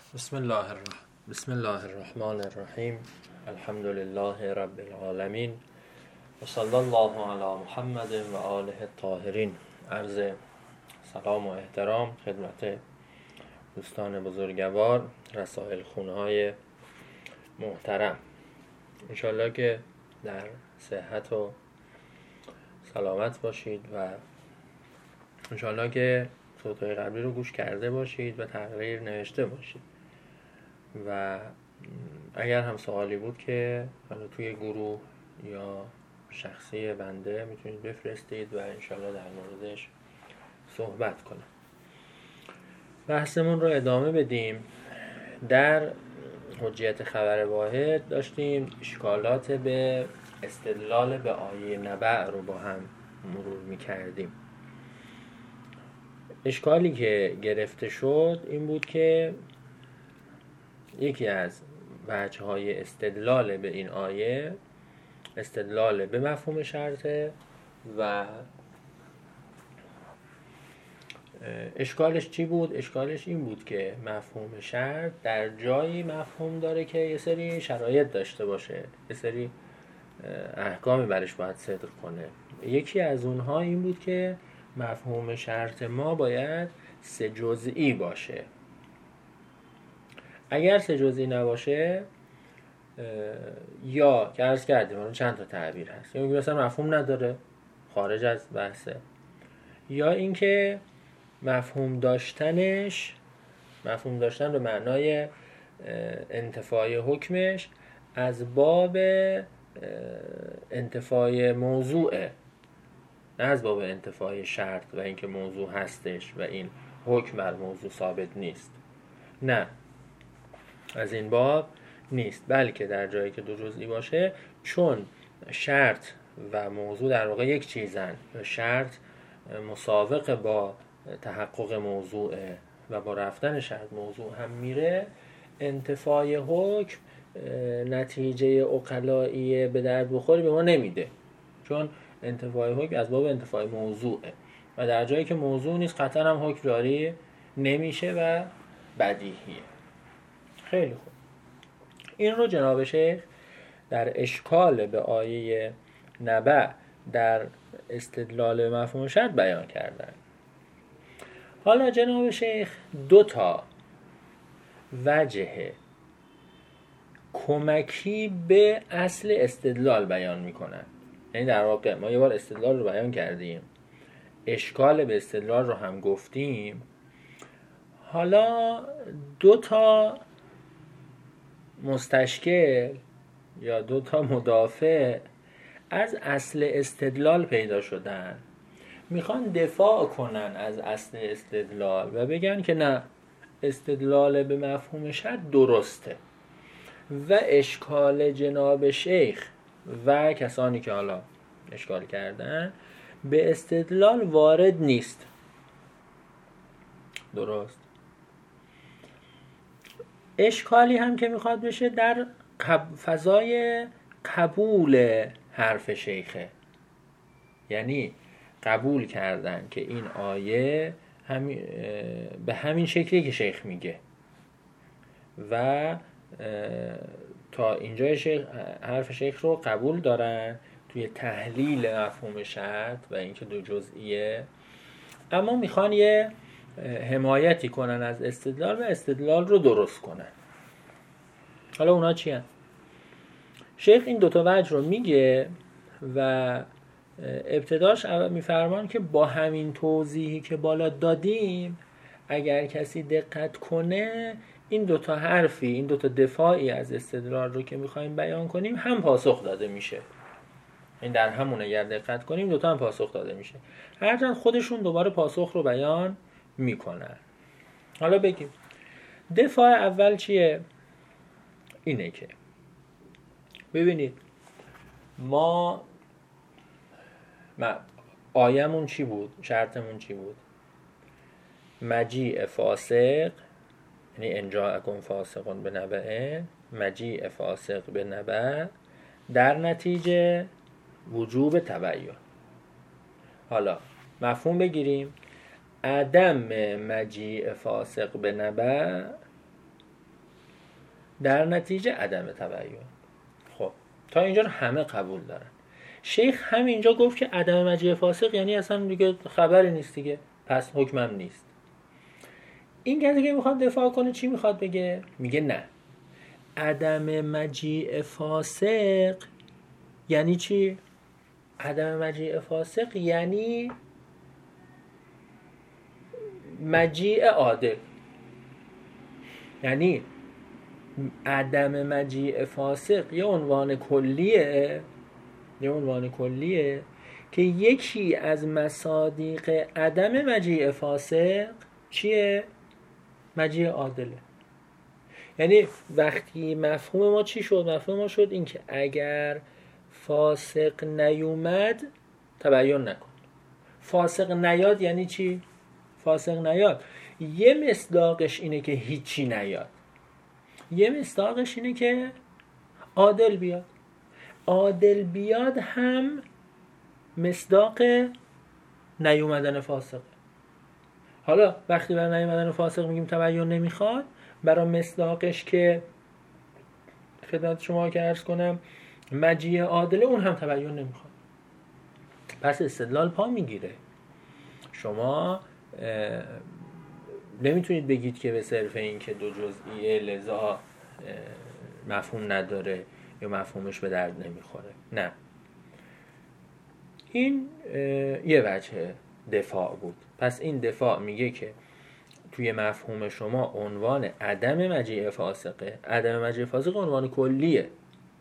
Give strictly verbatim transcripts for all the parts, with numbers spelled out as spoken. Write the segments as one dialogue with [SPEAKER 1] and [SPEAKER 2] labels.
[SPEAKER 1] بسم الله الرحمن بسم الله الرحمن الرحیم. الحمد لله رب العالمین و صلی الله علی محمد و آله الطاهرین. عرض سلام و احترام خدمت دوستان بزرگوار رسائل خونهای محترم. انشالله که در صحت و سلامت باشید و انشالله که صوتهای قبلی رو گوش کرده باشید و تغییر نوشته باشید و اگر هم سوالی بود که حالا توی گروه یا شخصی بنده میتونید بفرستید و انشالله در موردش صحبت کنم. بحثمون رو ادامه بدیم. در حجیت خبر واحد داشتیم اشکالات به استدلال به آیه نبع رو با هم مرور میکردیم. اشکالی که گرفته شد این بود که یکی از وجه‌های استدلال به این آیه استدلال به مفهوم شرطه و اشکالش چی بود؟ اشکالش این بود که مفهوم شرط در جایی مفهوم داره که یه سری شرایط داشته باشه، یه سری احکامی برش باید صدق کنه. یکی از اونها این بود که مفهوم شرط ما باید سه جزئی باشه. اگر سه جزئی نباشه یا که عرض کردیم چند تا تعبیر هست، یا مثلا مفهوم نداره، خارج از بحثه، یا اینکه مفهوم داشتنش مفهوم داشتن به معنای انتفاع حکمش از باب انتفاع موضوعه، نه از باب انتفاع شرط و اینکه موضوع هستش و این حکم بر موضوع ثابت نیست. نه، از این باب نیست، بلکه در جایی که دو جزئی باشه، چون شرط و موضوع در واقع یک چیزن، شرط مسابقه با تحقق موضوع و با رفتن شرط موضوع هم میره، انتفاع حکم نتیجه عقلایی به درد بخوری به ما نمیده، چون انتفاع حکم از باب انتفاع موضوعه و در جایی که موضوع نیست قطعا هم حکم جاری نمیشه و بدیهیه. خیلی خوب، این رو جناب شیخ در اشکال به آیه نبع در استدلال مفهوم شرط بیان کردن. حالا جناب شیخ دو تا وجه کمکی به اصل استدلال بیان میکنن. یعنی در واقع ما یه بار استدلال رو بیان کردیم، اشکال به استدلال رو هم گفتیم، حالا دو تا مستشکل یا دو تا مدافع از اصل استدلال پیدا شدن، میخوان دفاع کنن از اصل استدلال و بگن که نه، استدلال به مفهوم شرط درسته و اشکال جناب شیخ و کسانی که حالا اشکال کردن به استدلال وارد نیست. درست. اشکالی هم که میخواد بشه در فضای قبول حرف شیخه، یعنی قبول کردن که این آیه همین به همین شکلی که شیخ میگه و تا اینجای شیخ حرف شیخ رو قبول دارن توی تحلیل مفهوم شرط و اینکه دو جزئیه، اما میخوان یه حمایتی کنن از استدلال و استدلال رو درست کنن. حالا اونا چی هست؟ شیخ این دوتا وجه رو میگه و ابتداش میفرمان که با همین توضیحی که بالا دادیم اگر کسی دقت کنه این دوتا حرفی، این دوتا دفاعی از استدلال رو که میخوایم بیان کنیم هم پاسخ داده میشه. این در همون اگر دقت کنیم دوتا هم پاسخ داده میشه، هرچند خودشون دوباره پاسخ رو بیان میکنن. حالا بگیم دفاع اول چیه؟ اینه که ببینید ما آیمون چی بود؟ شرطمون چی بود؟ مجیء فاسق، یعنی ان جاءکم فاسق بنبأ، مجیء فاسق به نبأ در نتیجه وجوب تبین. حالا مفهوم بگیریم، عدم مجیء فاسق به نبأ در نتیجه عدم تبین. خب تا اینجا رو همه قبول دارن. شیخ هم اینجا گفت که عدم مجیء فاسق یعنی اصلا دیگه خبری نیست دیگه، پس حکمم نیست. این کسی که میخواد دفاع کنه چی میخواد بگه؟ میگه نه، عدم مجیء فاسق یعنی چی؟ عدم مجیء فاسق یعنی مجیء عادل. یعنی عدم مجیء فاسق یه عنوان کلیه، یه عنوان کلیه که یکی از مصادیق عدم مجیء فاسق چیه؟ مجیء عادله. یعنی وقتی مفهوم ما چی شد؟ مفهوم ما شد این که اگر فاسق نیومد تبین نکن. فاسق نیاد یعنی چی؟ فاسق نیاد یه مصداقش اینه که هیچی نیاد، یه مصداقش اینه که عادل بیاد. عادل بیاد هم مصداق نیومدن فاسق. حالا وقتی برای نیومدن فاسق میگیم تبین نمیخواد، برای مصداقش که خدمت شما که عرض کنم مجیء عادله اون هم تبین نمیخواد. پس استدلال پا میگیره. شما نمیتونید بگید که به صرف این که دو جزئیه لذا مفهوم نداره یا مفهومش به درد نمیخوره. نه، این یه وجه دفاع بود. پس این دفاع میگه که توی مفهوم شما عنوان عدم مجیء فاسقه، عدم مجیء فاسق عنوان کلیه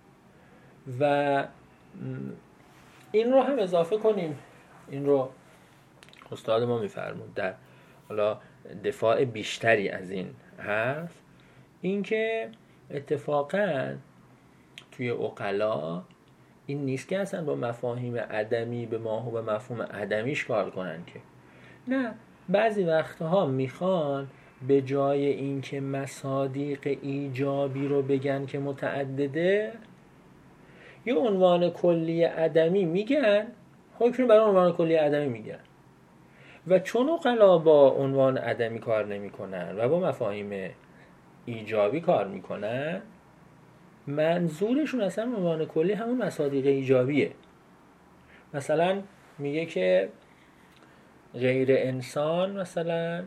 [SPEAKER 1] و این رو هم اضافه کنیم. این رو استاد ما میفرمود در حالا دفاع بیشتری از این حرف، این که اتفاقا توی عقلا این نیست که اصلا با مفاهیم عدمی به ماهو به مفهوم عدمیش کار کنن، که نه، بعضی وقتها میخوان به جای این که مصادیق ایجابی رو بگن که متعدده، یه عنوان کلی عدمی میگن، حکم برای عنوان کلی عدمی میگن و چون عقلا با عنوان عدمی کار نمی کنن و با مفاهیم ایجابی کار میکنن، منظورشون اصلا عنوان کلی همون مصادیق ایجابیه. مثلا میگه که غیر انسان، مثلا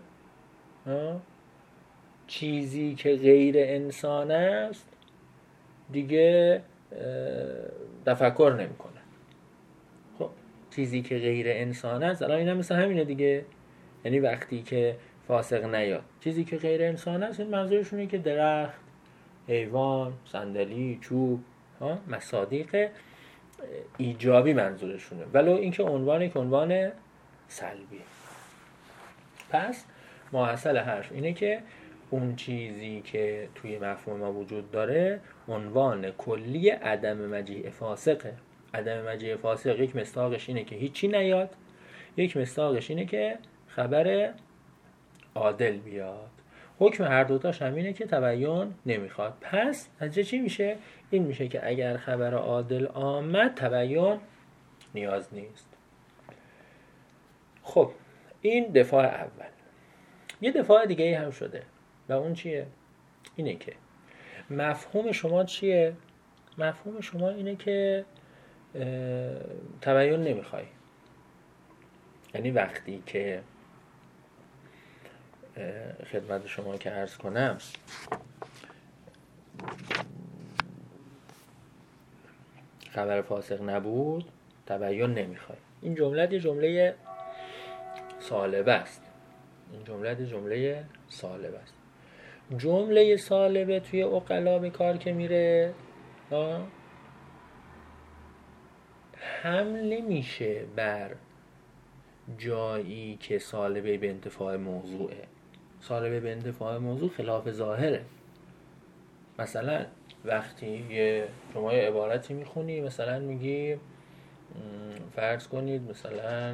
[SPEAKER 1] چیزی که غیر انسان است دیگه تفکر نمیکنه. خب چیزی که غیر انسان است، الان اینا مثل همینه دیگه. یعنی وقتی که فاسق نیاد، چیزی که غیر انسان است، این منظورشونه که درخت، حیوان، صندلی، چوب، مصادیق ایجابی منظورشونه، ولو اینکه عنوان که عنوان سلبی. پس ماحصل حرف اینه که اون چیزی که توی مفهوم ما وجود داره عنوان کلی عدم مجیء فاسقه. عدم مجیء فاسق یک مصداقش اینه که هیچی نیاد، یک مصداقش اینه که خبر عادل بیاد. حکم هر دوتاش همینه که تبین نمیخواد. پس نتیجه چی میشه؟ این میشه که اگر خبر عادل آمد تبین نیاز نیست. خب این دفاع اول. یه دفاع دیگه هم شده و اون چیه؟ اینه که مفهوم شما چیه؟ مفهوم شما اینه که تبین نمیخوای. یعنی وقتی که خدمت شما که عرض کنم خبر فاسق نبود تبین نمیخوای. این جمله یه جمله سالبه است. این جمله جمله سالبه است. جمله سالبه توی عقلا به کار که میره حمله میشه بر جایی که سالبه به انتفاع موضوعه. سالبه به انتفاع موضوع خلاف ظاهره. مثلا وقتی یه شما یه عبارتی میخونی، مثلا میگی فرض کنید مثلا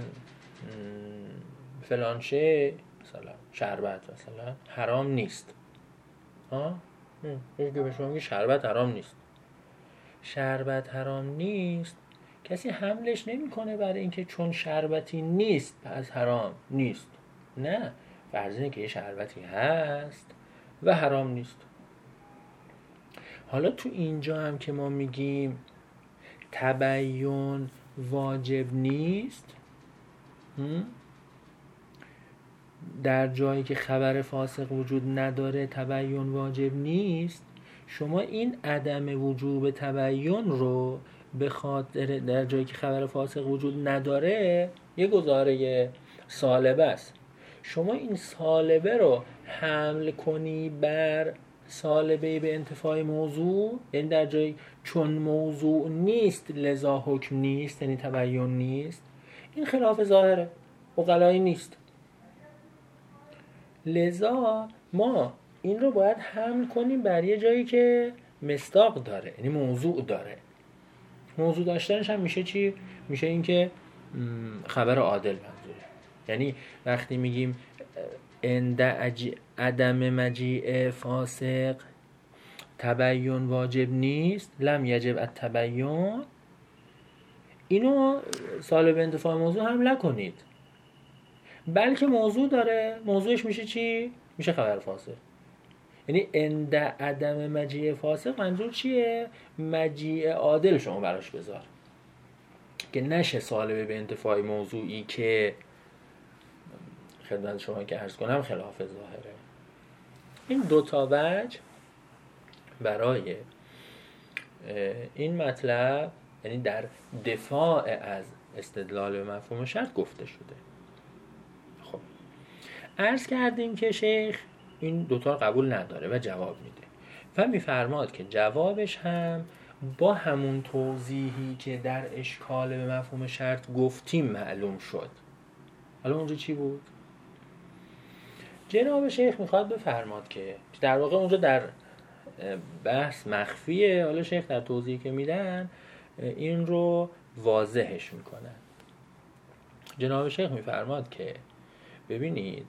[SPEAKER 1] فلان شی، مثلا شربت مثلا حرام نیست. ها یکی به شما میگه شربت حرام نیست. شربت حرام نیست، کسی حملش نمیکنه برای اینکه چون شربتی نیست پس حرام نیست. نه، فرض اینه که یه شربتی هست و حرام نیست. حالا تو اینجا هم که ما میگیم تبیین واجب نیست، در جایی که خبر فاسق وجود نداره تبیین واجب نیست، شما این عدم وجوب تبیین رو به خاطر در جایی که خبر فاسق وجود نداره یه گزاره سالبه است، شما این سالبه رو حمل کنی بر سالبه به انتفاع موضوع، یعنی در جایی چون موضوع نیست لذا حکم نیست، یعنی تبیین نیست، این خلاف ظاهره، عقلایی نیست. لذا ما این رو باید حمل کنیم بر یه جایی که مصداق داره، یعنی موضوع داره. موضوع داشتنش هم میشه چی؟ میشه این که خبر عادل منظوره. یعنی وقتی میگیم عند عدم مجیء فاسق تبیین واجب نیست، لم یجب التبیین، اینو سالب انتفاع موضوع حمل نکنید، بلکه موضوع داره، موضوعش میشه چی؟ میشه خبر فاسق. یعنی عند عدم مجیء فاسق منظور چیه؟ مجیء عادل شما براش بذار که نشه سالبه به انتفاع موضوعی که خدمت شما که عرض کنم خلاف ظاهره. این دو تا وجه برای این مطلب، یعنی در دفاع از استدلال به مفهوم شرط گفته شده. خب عرض کردیم که شیخ این دوتا قبول نداره و جواب میده و میفرماد که جوابش هم با همون توضیحی که در اشکال به مفهوم شرط گفتیم معلوم شد. حالا اونجا چی بود؟ جناب شیخ میخواد بفرماد که در واقع اونجا در بحث مخفیه، حالا شیخ در توضیحی که میدن این رو واضحش میکنن. جناب شیخ میفرماد که ببینید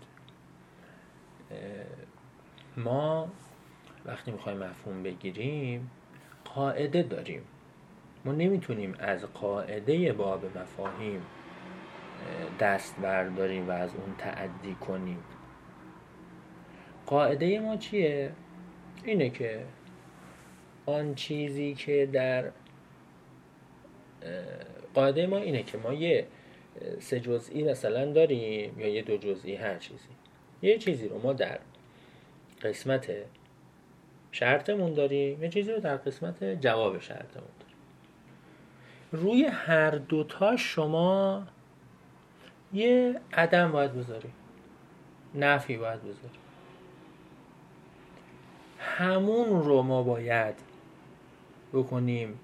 [SPEAKER 1] ما وقتی میخوایم مفهوم بگیریم قاعده داریم، ما نمیتونیم از قاعده باب مفاهیم دست برداریم و از اون تعدی کنیم. قاعده ما چیه؟ اینه که آن چیزی که در قاعده ما اینه که ما یه سه جزئی مثلا داریم یا یه دو جزئی، هر چیزی، یه چیزی رو ما در قسمت شرطمون داریم، یه چیزی رو در قسمت جواب شرطمون داریم. روی هر دوتا شما یه عدم باید بذاری، نفی باید بذاری. همون رو ما باید بکنیم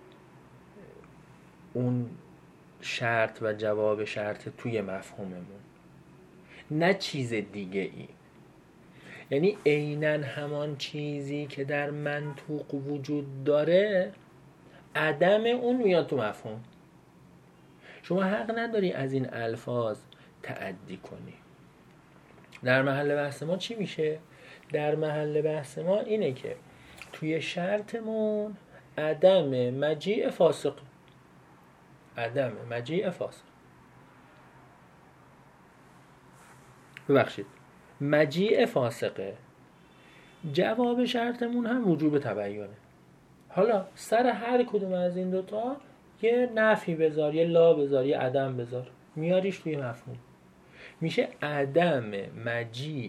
[SPEAKER 1] اون شرط و جواب شرط توی مفهوممون، نه چیز دیگه ای. یعنی عیناً همان چیزی که در منطوق وجود داره عدم اون میاد تو مفهوم. شما حق نداری از این الفاظ تعدی کنی. در محل بحث ما چی میشه؟ در محل بحث ما اینه که توی شرطمون عدم مجیء فاسق، عدم مجیء فاسق ببخشید مجیء فاسقه، جواب شرطمون هم وجوب تبیینه. حالا سر هر کدوم از این دوتا یه نفی بذار، یه لا بذار، یه عدم بذار، میاریش توی مفهوم، میشه عدم مجیء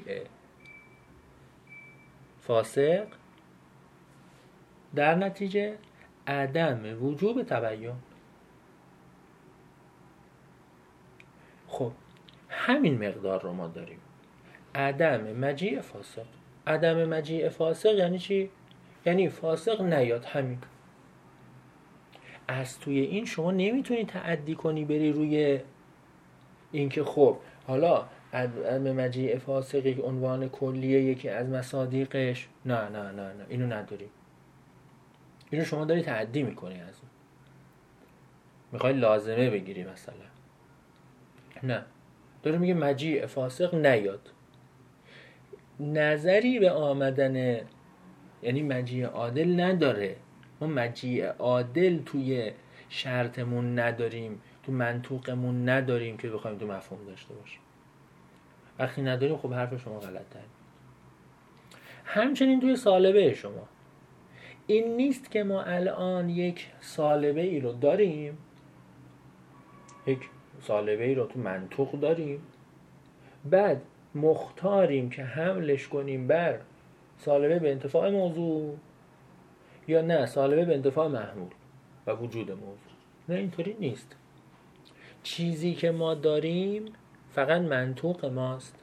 [SPEAKER 1] فاسق در نتیجه عدم وجوب تبیین. خب همین مقدار رو ما داریم، عدم مجیء فاسق. عدم مجیء فاسق یعنی چی؟ یعنی فاسق نیاد، همین. از توی این شما نمیتونی تعدی کنی بری روی این که خب حالا عدم مجیء فاسق یک عنوان کلیه، یکی از مصادیقش، نه نه نه نه اینو نداری. اینو شما داری تعدی میکنی، از اون میخوای لازمه بگیری مثلا، نه، داره میگه مجیء فاسق نیاد. نظری به آمدن، یعنی مجیء عادل نداره. ما مجیء عادل توی شرطمون نداریم، تو منطوقمون نداریم که بخوایم تو مفهوم داشته باشیم. وقتی نداریم خب حرف شما غلط داریم. همچنین توی سالبه شما این نیست که ما الان یک سالبه ای رو داریم، یک سالبه ای رو تو منطق داریم، بعد مختاریم که حملش کنیم بر سالبه به انتفاع موضوع یا نه سالبه به انتفاع محمول و وجود موضوع. نه، اینطوری نیست. چیزی که ما داریم فقط منطوق ماست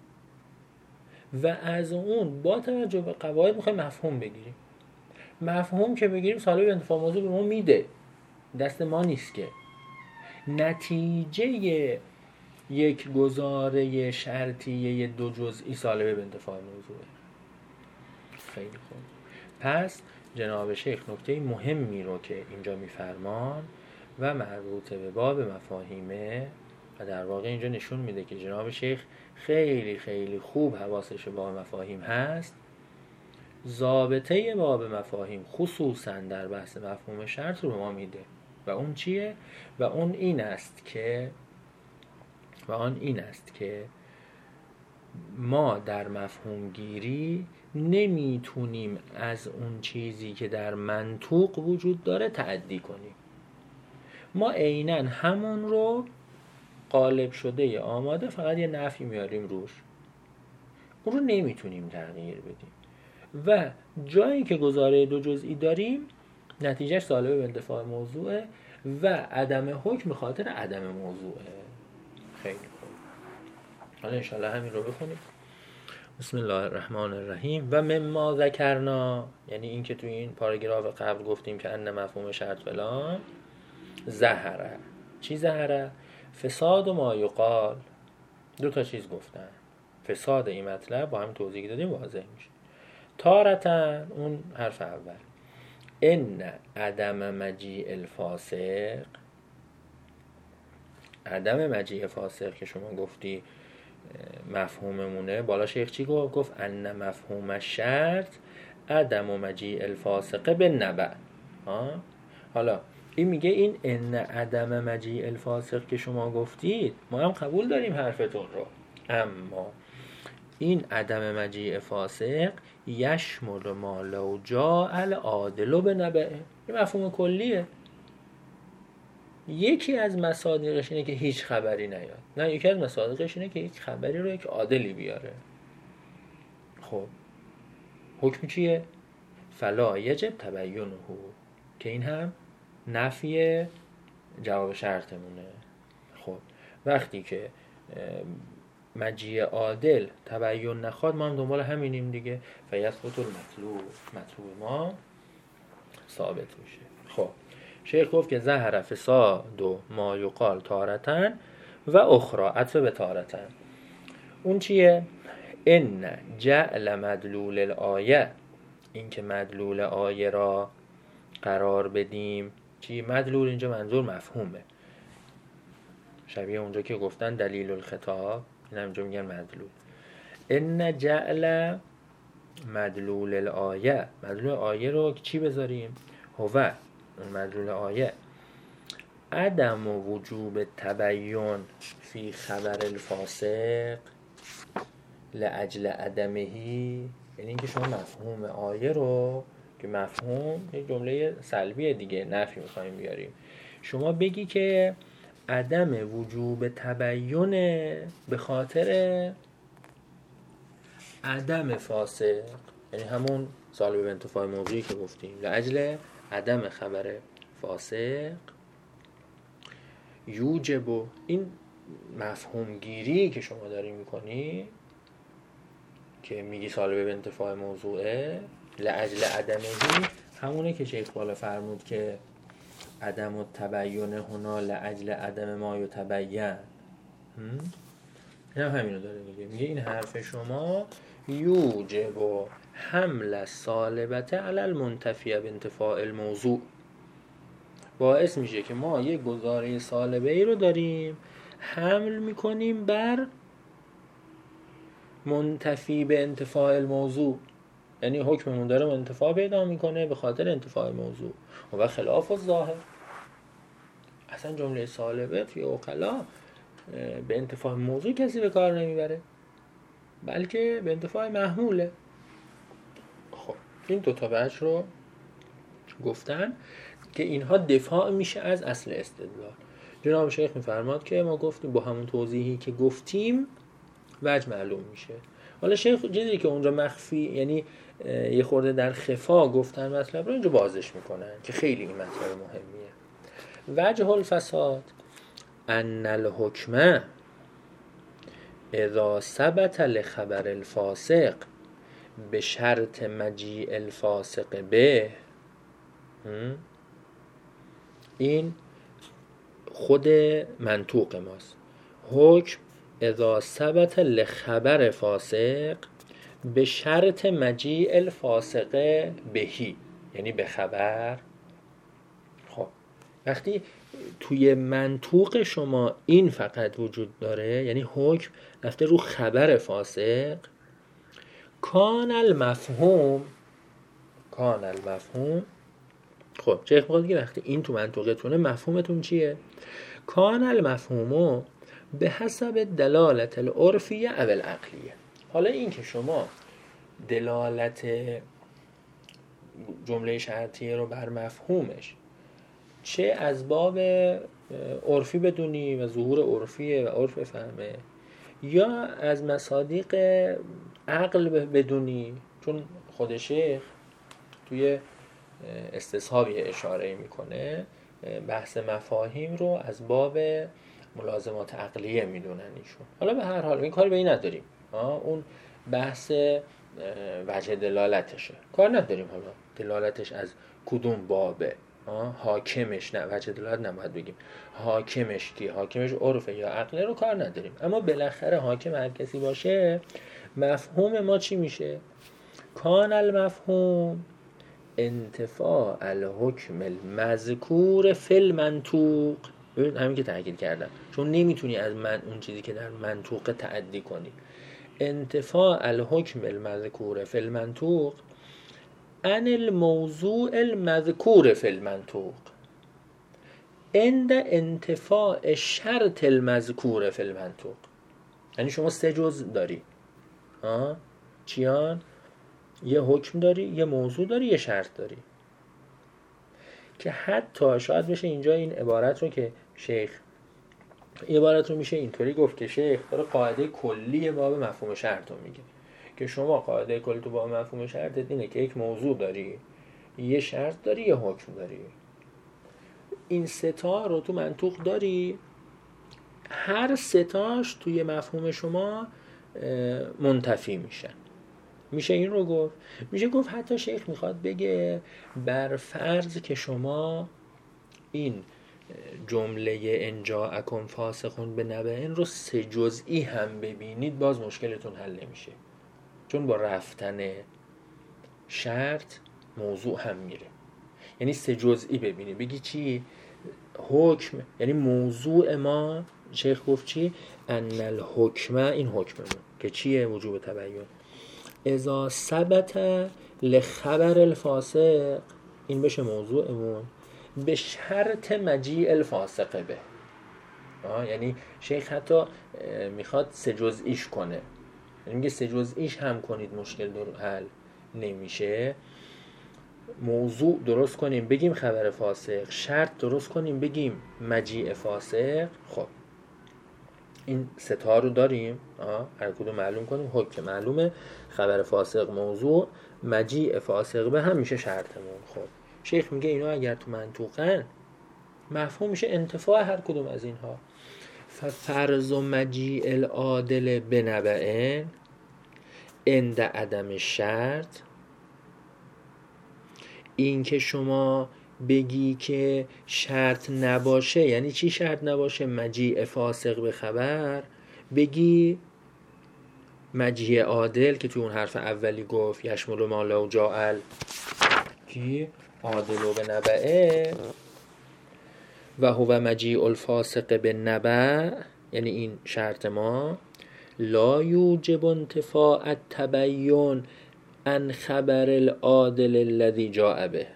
[SPEAKER 1] و از اون با توجه به قواعد میخوایم مفهوم بگیریم. مفهوم که بگیریم سالبه به انتفاع موضوع به ما میده، دست ما نیست که. نتیجه یک گزاره شرطیه دو جزئی سالبه به انتفاع موضوعه. خیلی خوب. پس جناب شیخ نکته مهمی رو که اینجا میفرمان و مربوط به باب مفاهیمه و در واقع اینجا نشون میده که جناب شیخ خیلی خیلی خوب حواسش به باب مفاهیم هست. ضابطه باب مفاهیم خصوصا در بحث مفهوم شرط رو به ما میده و اون چیه؟ و اون این است که و آن این است که ما در مفهوم گیری نمیتونیم از اون چیزی که در منطوق وجود داره تعدی کنیم. ما عیناً همون رو قالب شده یا آماده فقط یه نفی میاریم روش، اون رو نمیتونیم تغییر بدیم و جایی که گزاره دو جزئی داریم نتیجهش سالبه به انتفاع موضوعه و عدم حکم به خاطر عدم موضوعه. خیلی خوب. حالا انشاءالله همین رو بخونیم. بسم الله الرحمن الرحیم. و مما ذکرنا، یعنی این که توی این پاراگراف قبل گفتیم که ان مفهوم شرط فلان ظهره. چی ظهره؟ فساد و ما یقال. دو تا چیز گفتن. فساد این مطلب با هم توضیح دادیم واضح میشه. تارتن، اون حرف اول، ان عدم مجیء الفاسق، عدم مجیء فاسق که شما گفتی مفهوممونه، بالا شیخ چی گفت؟ گفت ان مفهوم الشرط عدم مجیء الفاسق بالنبع. ها، حالا این میگه این ان عدم مجیء الفاسق که شما گفتید ما هم قبول داریم حرفتون رو، اما این عدم مجیء فاسق یشمل ما لو جاء العادل بنبعه. این مفهوم کلیه. یکی از مصادیقش اینه که هیچ خبری نیاد، نه یکی از مصادیقش اینه که هیچ خبری رو یک عادلی بیاره. خب حکم چیه؟ فلا یجب تبینه، که این هم نفی جواب شرطمونه. خب وقتی که مجیء عادل تبین نخواد ما هم دنبال همینیم دیگه، فیثبت المطلوب، مطلوب ما ثابت میشه. خب شیخ گفت که ظهر فساد و ما یقال تارتن و اخرى، عطف به تارتن. اون چیه؟ ان جعل مدلول الآیه، این که مدلول آیه را قرار بدیم. چی مدلول؟ اینجا منظور مفهومه، شبیه اونجا که گفتن دلیل الخطاب، این هم اینجا میگن مدلول. ان جعل مدلول الآیه، مدلول آیه رو چی بذاریم؟ هو، اون مدلول آیه، عدم وجوب تبین فی خبر الفاسق لاجل عدمهی. یعنی اینکه شما مفهوم آیه رو، که مفهوم یک جمله سلبیه دیگه، نفی میخوایم بیاریم، شما بگی که عدم وجوب تبین به خاطر عدم فاسق، یعنی همون سالبه به انتفاع موضوعی که گفتیم، لاجل عدم خبر فاسق یوجب. این مفهوم گیری که شما داری میکنی که میگی سالبه به انتفاع موضوعه لاجل عدمهی، همونه که شیخ بالا فرمود که عدم التبین هنا لاجل عدم ما یتبین. این هم همینو داره میگه، میگه این حرف شما یوجب حمل سالبته علی المنتفی بانتفاع الموضوع، باعث میشه که ما یک گزاره سالبه ای رو داریم حمل میکنیم بر منتفی به انتفاع الموضوع، یعنی حکممون داره انتفاع پیدا میکنه به خاطر انتفاع موضوع و خلاف الظاهر. اصلا جمله سالبه توی عقلا به انتفاع موضوع کسی به کار نمیبره، بلکه به انتفاع محموله. خب این دو تا وجه رو گفتن که اینها دفاع میشه از اصل استدلال. جناب شیخ میفرماد که ما گفتیم با همون توضیحی که گفتیم وجه معلوم میشه. حالا شیخ چیزی که اونجا مخفی، یعنی یه خورده در خفا گفتن مطلب رو اینجا بازش میکنن که خیلی این مطلب مهمیه. وجه الفساد ان الحکم اذا ثبت لخبر الفاسق به شرط مجیء الفاسق به، این خود منطوق ماست. حکم اذا ثبت لخبر فاسق به شرط مجیء الفاسق بهی، یعنی به خبر. خب وقتی توی منطوق شما این فقط وجود داره، یعنی حکم رفته رو خبر فاسق، کان المفهوم کان المفهوم خب چه میخواد دیگه وقتی این تو منطوقتونه مفهومتون چیه؟ کان المفهومو به حسب دلالت العرفیه او العقلیه. حالا این که شما دلالت جمله شرطیه رو بر مفهومش چه از باب عرفی بدونی و ظهور عرفیه و عرف فهمه، یا از مصادیق عقل بدونی، چون خود شیخ توی استصحابی اشاره میکنه بحث مفاهیم رو از باب ملازمات عقلیه میدونن ایشون. حالا به هر حال این کاری به این نداریم، اون بحث وجه دلالتشه، کار نداریم حالا دلالتش از کدوم بابه، حاکمش نه وجه دلالت نباید بگیم حاکمش کی، حاکمش عرفه یا عقله رو کار نداریم، اما بالاخره حاکم هر کسی باشه مفهوم ما چی میشه؟ کان المفهوم انتفاع الحکم المذکور فی المنطوق. ببین همین که تاکید کردم، چون نمیتونی از من اون چیزی که در منطوق تعدی کنی. انتفاع الحکم المذکور فی المنطوق عن الموضوع المذکور فی المنطوق عند انتفاع شرط المذکور فی المنطوق. یعنی شما سه جزء داری، آه؟ چیان؟ یه حکم داری، یه موضوع داری، یه شرط داری، که حتی شاید بشه اینجا این عبارت رو که شیخ این عبارت رو میشه اینطوری گفت که شیخ داره قاعده کلی باب مفهوم شرط رو میگه که شما قاعده کلی تو باب مفهوم شرط اینه که یک موضوع داری، یه شرط داری، یه حکم داری. این سه تا رو تو منطوق داری، هر سه تاش توی مفهوم شما منتفی میشن. میشه این رو گفت، میشه گفت حتی شیخ میخواد بگه بر فرض که شما این جمله ان جاءکم فاسق بنبأ رو سه جزئی هم ببینید باز مشکلتون حل نمیشه، چون با رفتن شرط موضوع هم میره. یعنی سه جزئی ببینی بگی چی؟ حکم، یعنی موضوع ما شیخ گفت چی؟ ان الحکم، این حکممون که چیه؟ وجوب تبین. اذا ثبت لخبر الفاسق، این بشه موضوعمون، به شرط مجیء الفاسق به. آه یعنی شیخ حتی میخواد سه جزئیش کنه، یعنی میگه سه جزئیش هم کنید مشکل در حل نمیشه. موضوع درست کنیم بگیم خبر فاسق، شرط درست کنیم بگیم مجیء فاسق. خب این ستا رو داریم، آه هر کدوم معلوم کنیم، حکم معلومه، خبر فاسق موضوع، مجیء فاسق به هم میشه شرطمون. خب شیخ میگه اینا اگر تو منطوقن مفهوم میشه انتفاع هر کدوم از اینها. ففرض مجیء العادل بنبأ عند عدم شرط، این که شما بگی که شرط نباشه، یعنی چی شرط نباشه؟ مجیء فاسق به خبر، بگی مجیء عادل که تو اون حرف اولی گفت یشمل ما لو جاء کی عادل و به نبعه و هو مجیء الفاسق به نبع، یعنی این شرط ما لا یوجب انتفاع التبین عن خبر العادل الذی جاء به.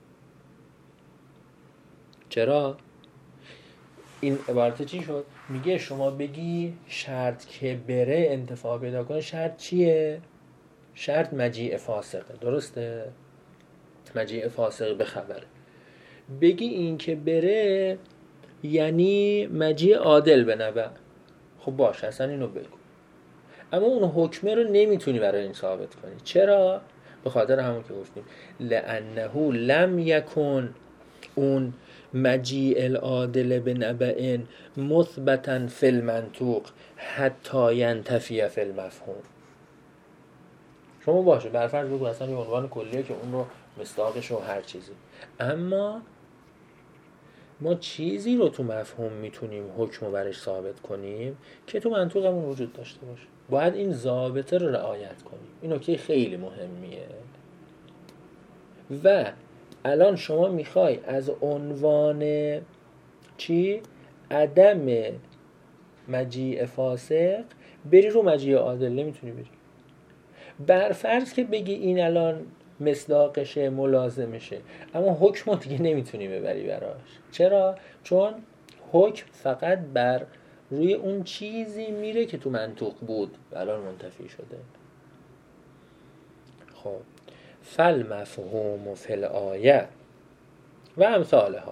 [SPEAKER 1] چرا؟ این عبارت چی شد؟ میگه شما بگی شرط که بره انتفاع پیدا کنه، شرط چیه؟ شرط مجیء فاسقه، درسته؟ مجیء فاسق به خبره. بگی این که بره یعنی مجیء عادل به نبع، خب باشه اصلا اینو بگو، اما اون حکمه رو نمیتونی برای این ثابت کنی. چرا؟ به خاطر همون که گفتیم لانه لم یکن اون مجیء العادل به نبع مثبتا فی المنطوق حتی ینتفی فی المفهوم. شما باشه برفرض بگو اصلا یه عنوان کلیه که اون رو مصداقش و هر چیزی، اما ما چیزی رو تو مفهوم میتونیم حکم رو برش ثابت کنیم که تو منطوقمون وجود داشته باشه. باید این ضابطه رو رعایت کنیم. این نکته خیلی مهمیه. و الان شما میخوای از عنوان چی؟ عدم مجیء فاسق بری رو مجیء عادل، نمیتونی بری. برفرض که بگی این الان مصداقشه ملازمشه، اما حکم دیگه نمیتونی ببری براش. چرا؟ چون حکم فقط بر روی اون چیزی میره که تو منطوق بود و الان منتفی شده. خب فالمفهوم فی الآیه و امثالها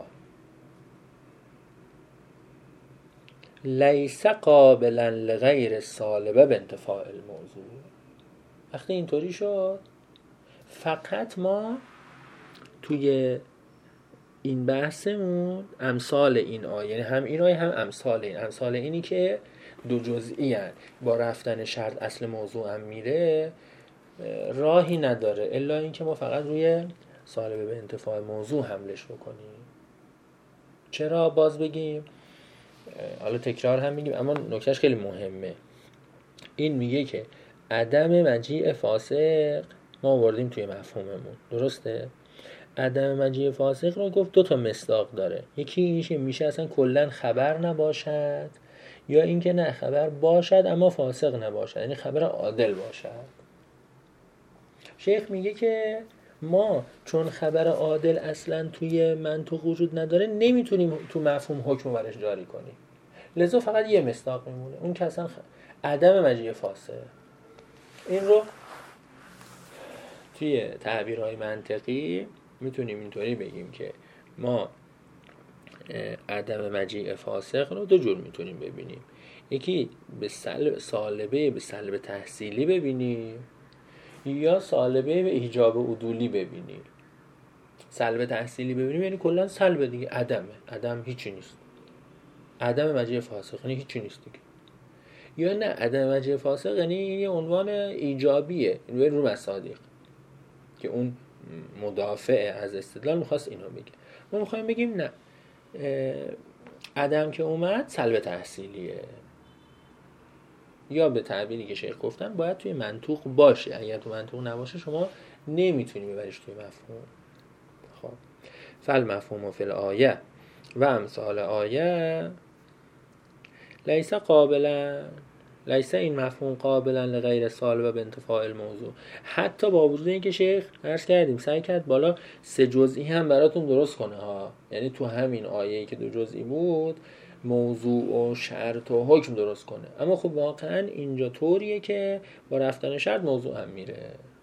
[SPEAKER 1] لیس قابلا لغیر السالبه بانتفاء الموضوع. وقتی اینطوری شد فقط ما توی این بحثمون امثال این آیه، یعنی هم این آیه هم امثال این، امثال اینی که دو جزئی هن، با رفتن شرط اصل موضوع هم میره، راهی نداره الا اینکه ما فقط روی سالبه به انتفاع موضوع حملش بکنیم. چرا؟ باز بگیم، حالا تکرار هم میگیم اما نکتهش خیلی مهمه. این میگه که عدم مجیء فاسق ما آوردیم توی مفهوممون، درسته؟ عدم مجیء فاسق رو گفت دو تا مصداق داره. یکی اینشه میشه اصلا کلا خبر نباشد، یا اینکه نه خبر باشد اما فاسق نباشد، یعنی خبر عادل باشد. شیخ میگه که ما چون خبر عادل اصلا توی منطق وجود نداره نمیتونیم تو مفهوم حکم برش جاری کنیم، لذا فقط یه مصداق میمونه، اون که اصلا عدم مجیء فاسق. این رو توی تعبیرهای منطقی میتونیم اینطوری بگیم که ما عدم مجیء فاسق رو دو جور میتونیم ببینیم. یکی به سلب سالبه به سلب تحصیلی ببینیم، یا سالبه به ایجاب عدولی ببینیم. سلب تحصیلی ببینیم یعنی کلا سلب دیگه، عدمه، عدم هیچی نیست، عدم مجیء فاسق یعنی هیچی نیست دیگه. یا نه عدم مجیء فاسق یعنی یه عنوان ایجابیه، یعنی رو مصادیق که اون مدافع از استدلال میخواست اینو بگه. ما میخوایم بگیم نه، عدم که اومد سلب تحصیلیه، یا به تعبیری که شیخ گفتن باید توی منطوق باشه، اگر تو منطوق نباشه شما نمیتونی ببریش توی مفهوم. خب فالمفهوم فی الآیه و امثال آیه لیس قابلا، لیس این مفهوم قابلا لغیر سالبه به انتفاع الموضوع. حتی با وجود اینکه شیخ عرض کردیم سعی کرد بالا سه جزئی هم براتون درست کنه ها، یعنی تو همین آیه‌ای که دو جزئی بود موضوع و شرط و حکم درست کنه، اما خب واقعا اینجا طوریه که با رفتن شرط موضوع هم میره.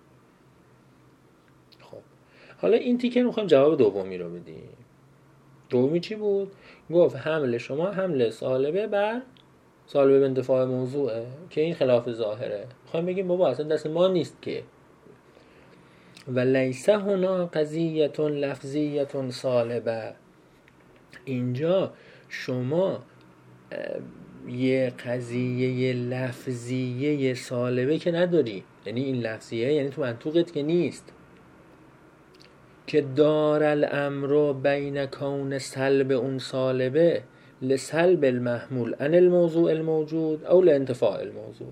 [SPEAKER 1] خب حالا این تیکه رو میخوایم جواب دومی رو بدیم. دومی چی بود؟ گفت حمل شما حمل سالبه بر سالبه به انتفاع موضوعه که این خلاف ظاهره. میخوایم بگیم بابا اصلا دست ما نیست که. و لیس هنا قضیه لفظیه سالبه، اینجا شما یه قضیه لفظیه سالبه که نداری، یعنی این لفظیه یعنی تو منطوقت که نیست که دار الامر بین کون سلب اون سالبه لسلب المحمول عن الموضوع الموجود او لانتفاع الموضوع.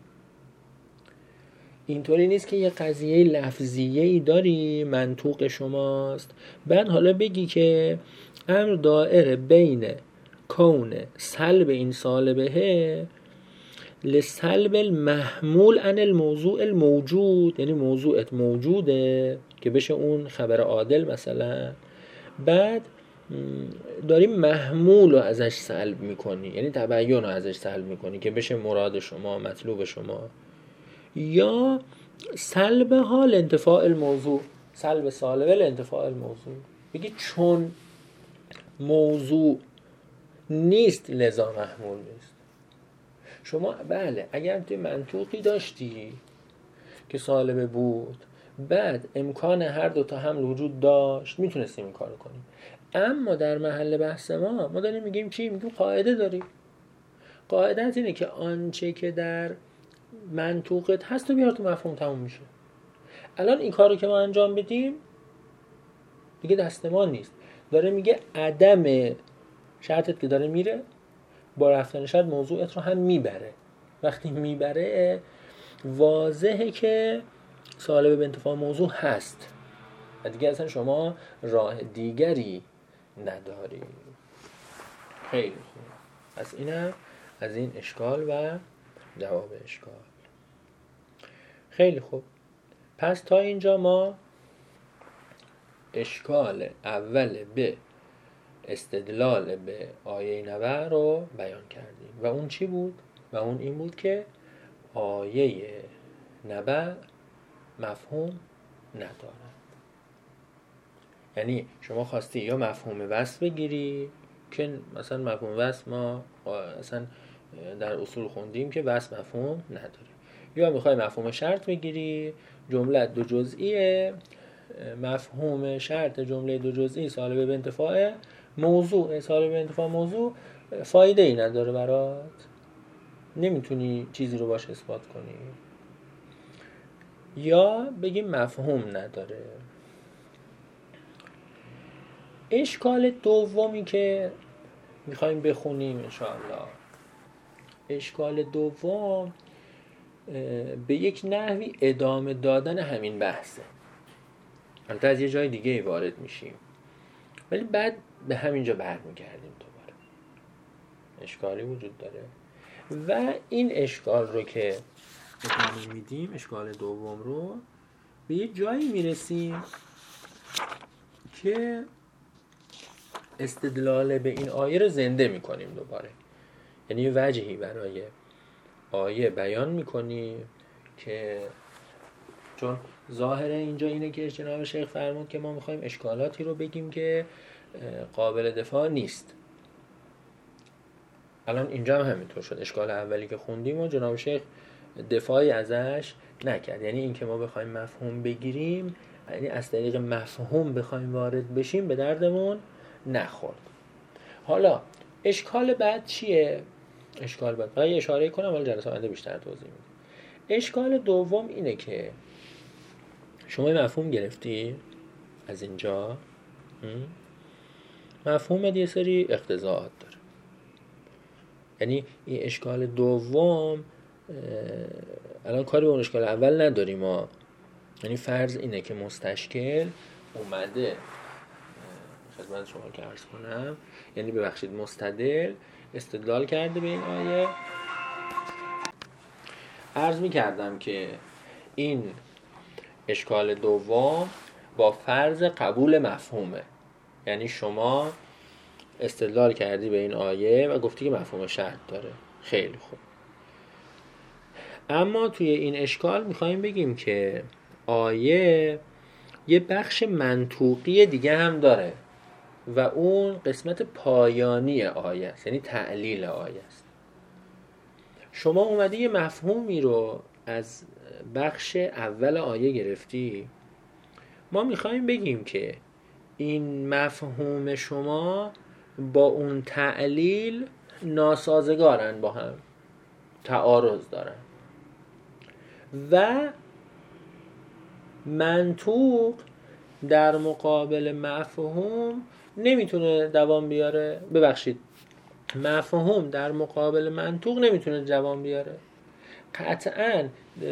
[SPEAKER 1] اینطوری نیست که یه قضیه لفظیه ای داری منطوق شماست بعد حالا بگی که امر دائره بین کون سلب این سالبه لسلب المحمول عن الموضوع الموجود، یعنی موضوعت موجوده که بشه اون خبر عادل مثلا، بعد داری محمول رو ازش سلب میکنی، یعنی تبیین رو ازش سلب میکنی که بشه مراد شما مطلوب شما، یا سلب حال انتفاع الموضوع، سلب سالبه لانتفاع الموضوع. بگی چون موضوع نیست لذا محمول نیست. شما بله اگر توی منطوقی داشتی که سالبه بود، بعد امکان هر دوتا حمل وجود داشت، میتونستیم این کارو کنیم. اما در محل بحث ما ما داریم میگیم چی؟ میگیم قاعده داریم. قاعدت اینه که آنچه که در منطوقت هست و بیار تو مفهوم، تموم میشه. الان این کارو که ما انجام بدیم دیگه دست ما نیست. داره میگه عدم شرطت که داره میره، با رفتن شرط موضوعت رو هم میبره. وقتی میبره واضحه که سالبه به انتفاع موضوع هست و دیگه اصلا شما راه دیگری نداری. خیلی خوب. پس اینم از این اشکال و جواب اشکال. خیلی خوب. پس تا اینجا ما اشکال اول به استدلال به آیه نبع رو بیان کردیم و اون چی بود؟ و اون این بود که آیه نبع مفهوم ندارد. یعنی شما خواستی یا مفهوم وصف بگیری که مثلا مفهوم وصف ما اصلا در اصول خوندیم که وصف مفهوم نداره، یا میخوای مفهوم شرط بگیری، جمله دو جزئیه، مفهوم شرط جمله دو جزئی سالبه به انتفاع موضوع، سالبه به انتفاع موضوع فایده ای نداره برات، نمیتونی چیزی رو باش اثبات کنی. یا بگیم مفهوم نداره. اشکال دومی که میخوایم بخونیم انشاءالله، اشکال دوم به یک نحوی ادامه دادن همین بحثه. البته از یه جای دیگه ای وارد میشیم ولی بعد به همینجا برمیگردیم دوباره. اشکالی وجود داره و این اشکال رو که ادامه میدیم، اشکال دوم رو، به یه جایی میرسیم که استدلال به این آیه رو زنده میکنیم دوباره. یعنی یه وجهی برای آیه بیان میکنیم که چون ظاهر اینجا اینه که جناب شیخ فرمود که ما میخوایم اشکالاتی رو بگیم که قابل دفاع نیست. الان اینجا هم همینطور شد. اشکال اولی که خوندیم و جناب شیخ دفاعی ازش نکرد. یعنی این که ما بخوایم مفهوم بگیریم، یعنی از طریق مفهوم بخوایم وارد بشیم، به دردمون نخورد. حالا اشکال بعد چیه؟ اشکال بعد برای اشاره کنم ولی جلسه آینده بیشتر توضیح میدم. اشکال دوم اینه که شما مفهوم گرفتی از اینجا، مفهوم یه سری اقتضاعات داره. یعنی این اشکال دوم الان کاری به اون اشکال اول نداریم ما. یعنی فرض اینه که مستشکل اومده خدمت شما که عرض کنم، یعنی ببخشید مستدل استدلال کرده به این آیه. عرض می کردم که این اشکال دوم با فرض قبول مفهومه. یعنی شما استدلال کردی به این آیه و گفتی که مفهوم شرط داره. خیلی خوب. اما توی این اشکال میخوایم بگیم که آیه یه بخش منطوقی دیگه هم داره و اون قسمت پایانی آیه است، یعنی تعلیل آیه است. شما اومدی یه مفهومی رو از بخش اول آیه گرفتی، ما میخوایم بگیم که این مفهوم شما با اون تعلیل ناسازگارن، با هم تعارض دارن و منطوق در مقابل مفهوم نمیتونه دوام بیاره. ببخشید مفهوم در مقابل منطوق نمیتونه دوام بیاره. قطعاً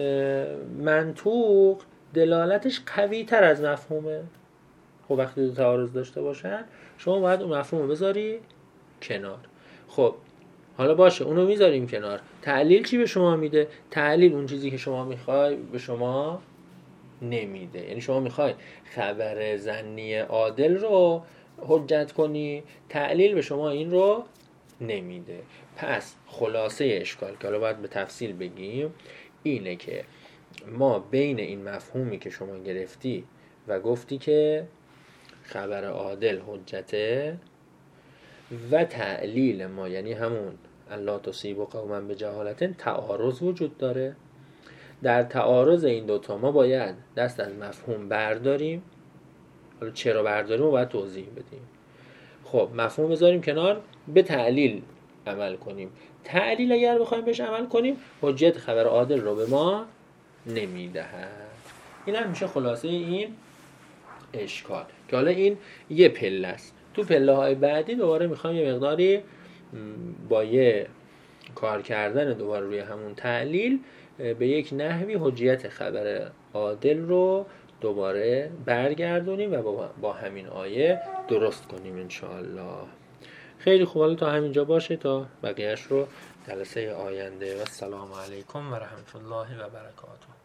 [SPEAKER 1] منطوق دلالتش قوی تر از مفهومه. خب وقتی دو تعارض داشته باشن شما باید اون مفهوم رو بذاری کنار. خب حالا باشه اونو میذاریم کنار. تعلیل چی به شما میده؟ تعلیل اون چیزی که شما میخوای به شما نمیده. یعنی شما میخوای خبر ظنی عادل رو حجت کنی، تعلیل به شما این رو نمیده. پس خلاصه اشکال که حالا باید به تفصیل بگیم اینه که ما بین این مفهومی که شما گرفتی و گفتی که خبر عادل حجته و تعلیل ما یعنی همون الله تصیب قوما بجهالت تعارض وجود داره. در تعارض این دوتا ما باید دست از مفهوم برداریم. حالا چرا برداریم و باید توضیح بدیم. خب مفهوم بذاریم کنار، به تعلیل عمل کنیم. تعلیل اگر بخوایم بهش عمل کنیم حجت خبر عادل رو به ما نمیدهد. این هم میشه خلاصه این اشکال که حالا این یه پله است. تو پله های بعدی دوباره میخوایم یه مقداری با یه کار کردن دوباره روی همون تعلیل به یک نحوی حجیت خبر عادل رو دوباره برگردونیم و با, با همین آیه درست کنیم انشاءالله. خیلی خوب، حالا تا همینجا باشه تا بقیهش رو جلسه آینده. و السلام علیکم و رحمت الله و برکاته.